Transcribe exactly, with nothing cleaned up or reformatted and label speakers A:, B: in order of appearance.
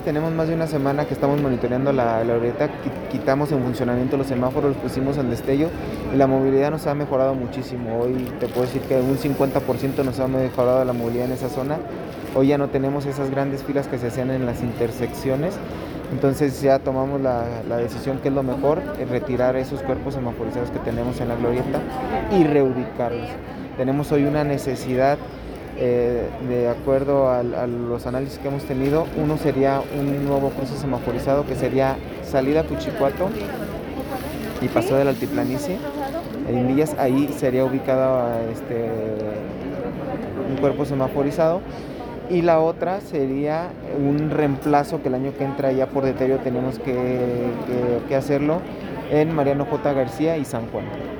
A: tenemos más de una semana que estamos monitoreando la glorieta, quitamos en funcionamiento los semáforos, los pusimos al destello y la movilidad nos ha mejorado muchísimo. Hoy te puedo decir que un cincuenta por ciento nos ha mejorado la movilidad en esa zona. Hoy ya no tenemos esas grandes filas que se hacían en las intersecciones, entonces ya tomamos la, la decisión que es lo mejor, es retirar esos cuerpos semaforizados que tenemos en la glorieta y reubicarlos. Tenemos hoy una necesidad. Eh, de acuerdo a, a los análisis que hemos tenido, uno sería un nuevo cruce semaforizado que sería salida a Cuchicuato y Paso de la Altiplanicie en Villas. Ahí sería ubicado este, un cuerpo semaforizado, y la otra sería un reemplazo que el año que entra ya por deterioro tenemos que, que, que hacerlo en Mariano J. García y San Juan.